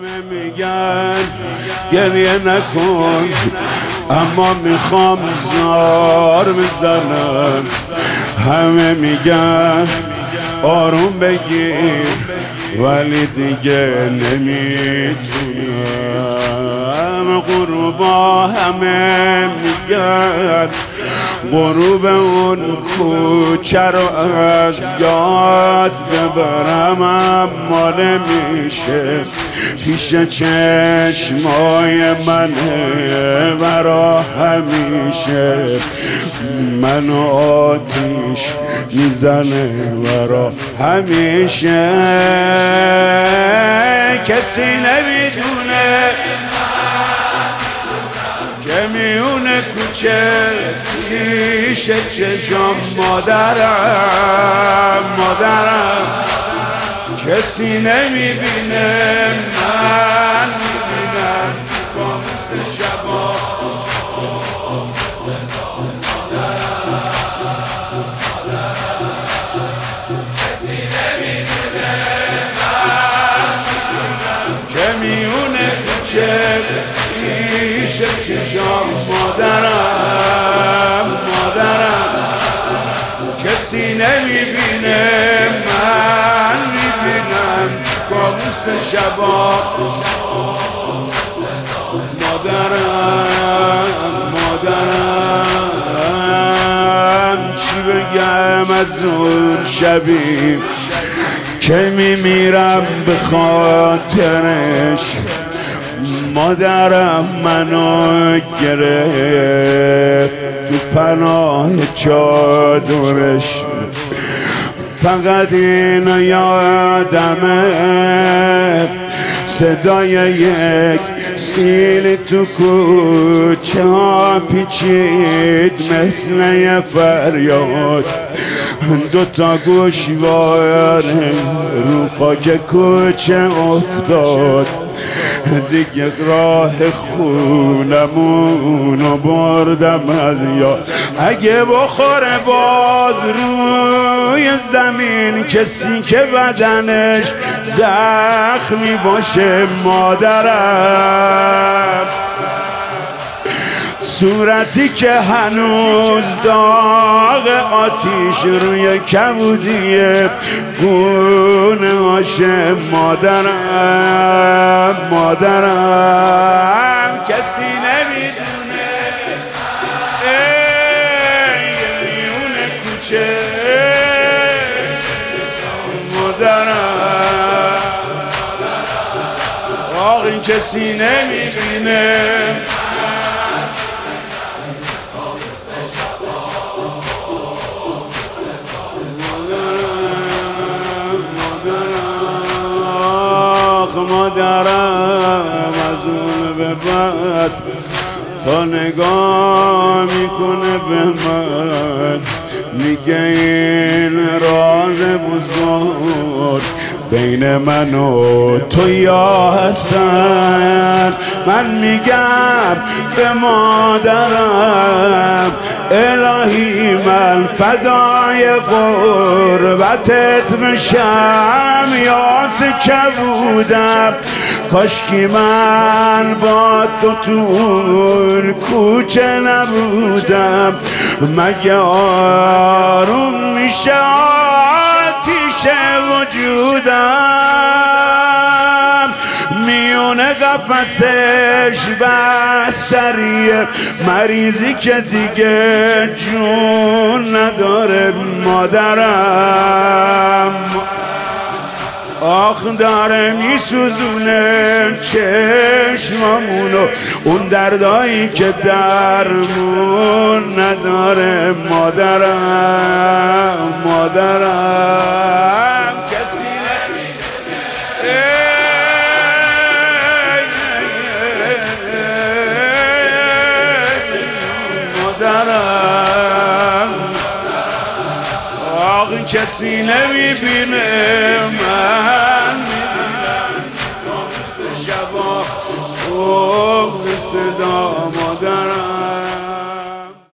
همه میگن گریه نکن، اما میخوام زار بزنم. همه میگن آروم بگیر، ولی دیگه نمیتونم. غروبا همه میگن غروب اون کوچه رو از یاد ببرم، اما نمیشه. پیش چشمای منه برا همیشه، منو آتیش میزنه برا همیشه. کسی نمیدونه که میونه کوچه پیش چشم مادرم کسی نمیبینه، من میبینم قاموس شبا. کسی نمیبینه، من که میونه کوچه پیش چشم مادرم کسی نمیبینه، من میبینم قاموس شبا. مادرم چی بگم از اون شبی که میمیرم به خاطرش. مادرم منو گرفت تو پناه چادرش، فقط اینو یادمه صدای یک سیل تو کوچه ها پیچید مثل یه فریاد. دوتا گوشواره رو خاک کوچه افتاد، دیگه راه خونمونو بردم از یاد. اگه بخوره باز روی زمین کسی که بدنش زخمی باشه، مادرم صورتی که هنوز داغ آتیش روی کبودیه گونه هاشه. مادرم کسی نمیدونه میونه کوچه مادرم، آق این کسی نمیبینه. مادرم از اون به بعد تا نگاه میکنه به من، میگه این راز بزرگ بین من و تو یا حسن. من میگم به مادرم الهی من فدای قربتت میشم، یاس کبودم کاشکی من با تو کوچه نبودم. مگه آروم میشه آتیش وجودم، میونه قفسش بستریه مریضی که دیگه جون نداره. مادرم آخ داره میسوزونه چشمامونو، اون دردایی که درمون نداره. مادرم کسی کسی نمیبینه، من میبینم قاموس شبا، صدا مادرم.